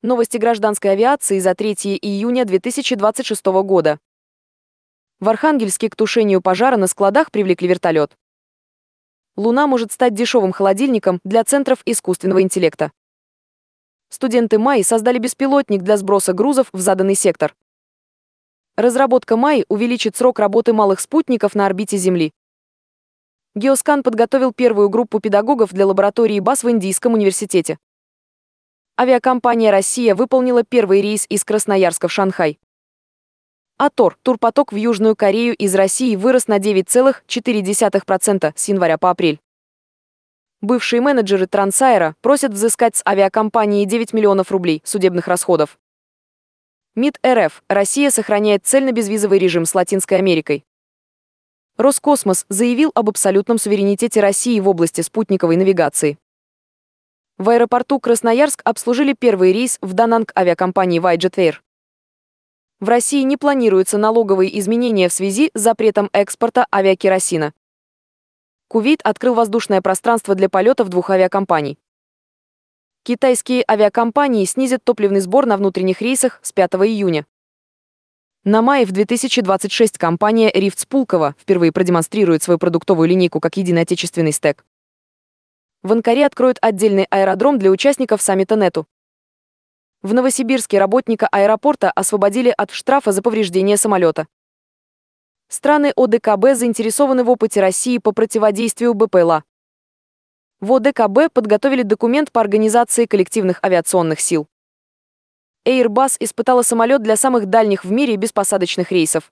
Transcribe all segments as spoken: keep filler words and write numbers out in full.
Новости гражданской авиации за третье июня две тысячи двадцать шестого года. В Архангельске к тушению пожара на складах привлекли вертолет. Луна может стать дешевым холодильником для центров искусственного интеллекта. Студенты МАИ создали беспилотник для сброса грузов в заданный сектор. Разработка МАИ увеличит срок работы малых спутников на орбите Земли. Геоскан подготовил первую группу педагогов для лаборатории БАС в Индийском университете. Авиакомпания «Россия» выполнила первый рейс из Красноярска в Шанхай. Атор, турпоток в Южную Корею из России вырос на девять целых четыре десятых процента с января по апрель. Бывшие менеджеры Трансаэра просят взыскать с авиакомпании девять миллионов рублей судебных расходов. МИД РФ. Россия сохраняет цельно-безвизовый режим с Латинской Америкой. Роскосмос заявил об абсолютном суверенитете России в области спутниковой навигации. В аэропорту Красноярск обслужили первый рейс в Дананг авиакомпании Вайджет Air. В России не планируются налоговые изменения в связи с запретом экспорта авиакеросина. Кувейт открыл воздушное пространство для полетов двух авиакомпаний. Китайские авиакомпании снизят топливный сбор на внутренних рейсах с пятого июня. На мае в две тысячи двадцать шестом компания «Рифтс» Пулково впервые продемонстрирует свою продуктовую линейку как единый отечественный стэк. В Анкаре откроют отдельный аэродром для участников саммита НЭТУ. В Новосибирске работника аэропорта освободили от штрафа за повреждение самолета. Страны ОДКБ заинтересованы в опыте России по противодействию БПЛА. В ОДКБ подготовили документ по организации коллективных авиационных сил. Airbus испытала самолет для самых дальних в мире беспосадочных рейсов.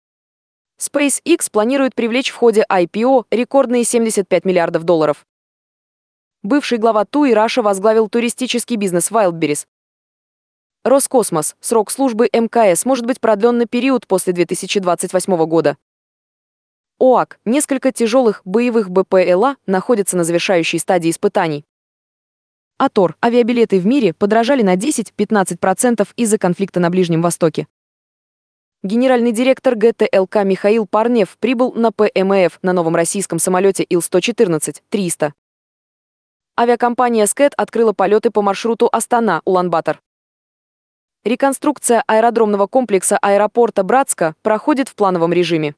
SpaceX планирует привлечь в ходе ай пи о рекордные семьдесят пять миллиардов долларов. Бывший глава ТУИ Раша возглавил туристический бизнес Wildberries. Роскосмос. Срок службы эм ка эс может быть продлен на период после две тысячи двадцать восьмого года. ОАК. Несколько тяжелых боевых БПЛА находятся на завершающей стадии испытаний. Атор. Авиабилеты в мире подорожали на десять-пятнадцать процентов из-за конфликта на Ближнем Востоке. Генеральный директор гэ тэ эл ка Михаил Парнев прибыл на пэ эм эф на новом российском самолете ил сто четырнадцать триста. Авиакомпания «Скэт» открыла полеты по маршруту Астана-Улан-Батор. Реконструкция аэродромного комплекса аэропорта Братска проходит в плановом режиме.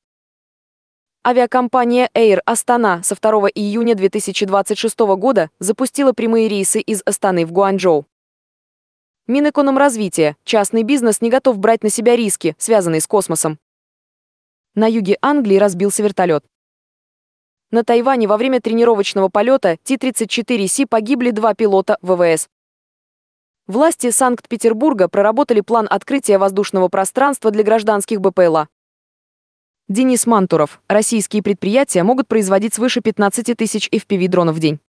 Авиакомпания Air Астана со второго июня две тысячи двадцать шестого года запустила прямые рейсы из Астаны в Гуанчжоу. Минэкономразвития. Частный бизнес не готов брать на себя риски, связанные с космосом. На юге Англии разбился вертолет. На Тайване во время тренировочного полета Ти тридцать четыре Си погибли два пилота вэ вэ эс. Власти Санкт-Петербурга проработали план открытия воздушного пространства для гражданских БПЛА. Денис Мантуров. Российские предприятия могут производить свыше пятнадцати тысяч эф пи ви-дронов в день.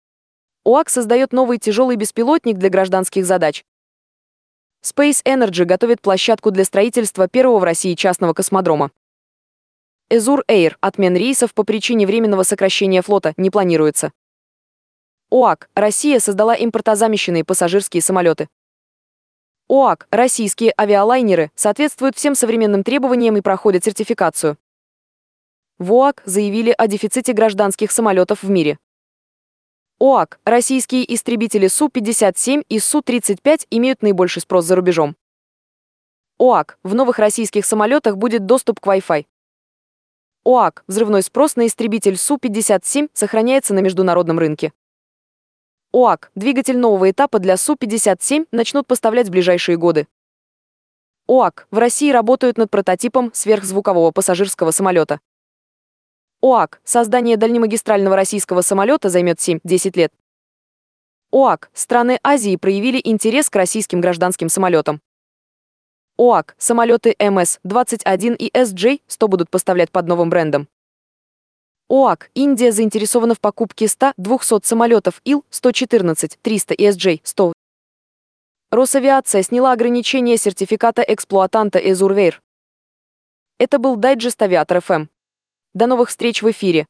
ОАК создает новый тяжелый беспилотник для гражданских задач. Space Energy готовит площадку для строительства первого в России частного космодрома. Azur Air. Отмен рейсов по причине временного сокращения флота не планируется. ОАК. Россия создала импортозамещенные пассажирские самолеты. ОАК. Российские авиалайнеры соответствуют всем современным требованиям и проходят сертификацию. В ОАК заявили о дефиците гражданских самолетов в мире. ОАК. Российские истребители Су пятьдесят семь и Су тридцать пять имеют наибольший спрос за рубежом. ОАК. В новых российских самолетах будет доступ к Wi-Fi. ОАК. Взрывной спрос на истребитель Су пятьдесят семь сохраняется на международном рынке. ОАК. Двигатель нового этапа для Су пятьдесят семь начнут поставлять в ближайшие годы. ОАК. В России работают над прототипом сверхзвукового пассажирского самолета. ОАК. Создание дальнемагистрального российского самолета займет семь-десять лет. ОАК. Страны Азии проявили интерес к российским гражданским самолетам. ОАК. Самолеты эм эс двадцать один и эс джей сто будут поставлять под новым брендом. ОАК. Индия заинтересована в покупке ста-двухсот самолетов ил сто четырнадцать триста и эс джей сто. Росавиация сняла ограничение сертификата эксплуатанта Azur Air. Это был дайджест Авиатор эф эм. До новых встреч в эфире.